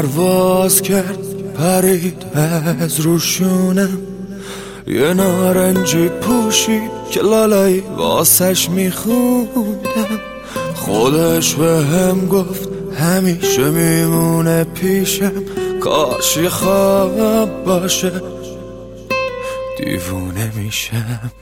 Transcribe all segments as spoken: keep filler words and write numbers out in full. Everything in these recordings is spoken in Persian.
پرواز کرد پرید از روشونم، یه نارنجی پوشی که لالایی واسش میخوندم. خودش به هم گفت همیشه میمونه پیشم، کاش یه خواب باشه دیوونه میشم.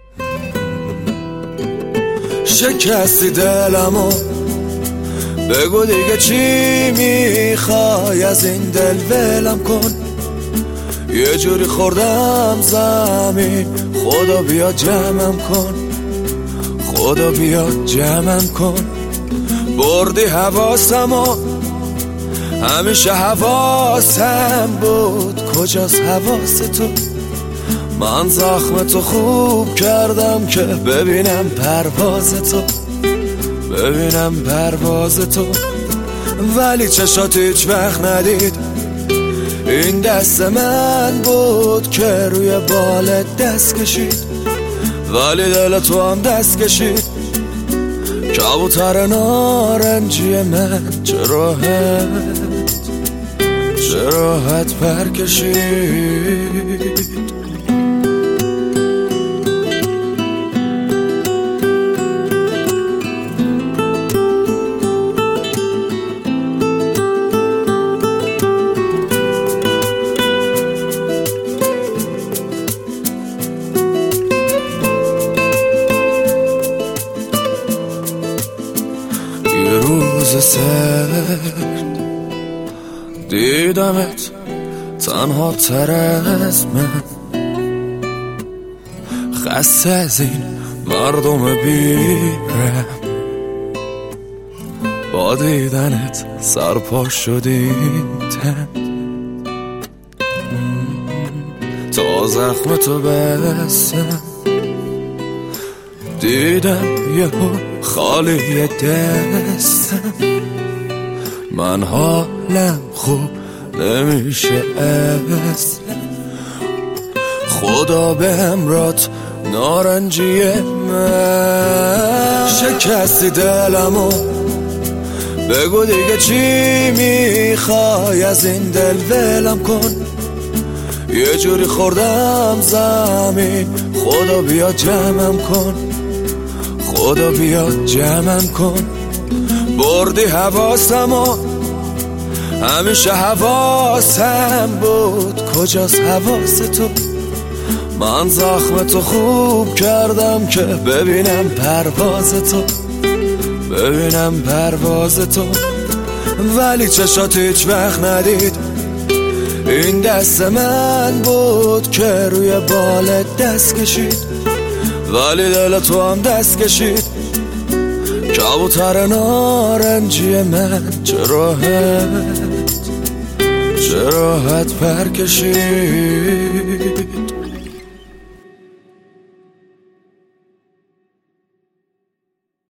شکستی دلمو، بگو دیگه چی میخوای از این دل ولم کن. یه جوری خوردم زمین، خدا بیا جمعم کن، خدا بیا جمعم کن. بردی حواسمو، همیشه حواسم بود، کجاست حواس تو؟ من زخم تو خوب کردم که ببینم پرواز تو، ببینم پرواز تو. ولی چشات هیچ وقت ندید این دست من بود که روی بالت دست کشید. ولی دل تو هم دست کشید، کبوتر نارنجی من چه راحت، چه راحت پر کشید. یه روز سرد دیدمت تنها تر از من، خسته از این مردم بیرم. با دیدنت سرپا شدیم تن، تا زخم تو بستم. دیدم یهو خالی دستم، من حالم خوب نمیشه اصلا. خدا به همرات نارنجی من. شکستی دلمو، بگو دیگه چی میخوای از این دل ولم کن. یه جوری خوردم زمین، خدا بیا جمعم کن، خدا بیا جمعم کن. بردی حواسمو، همیشه حواسم بود، کجاست حواس تو؟ من زخم تو خوب کردم که ببینم پرواز تو، ببینم پرواز تو. ولی چشات هیچ وقت ندید این دست من بود که روی بالت دست کشید. ولی دل تو هم دست کشید، کبوتر نارنجی من چه راحت، چه راحت پر کشید.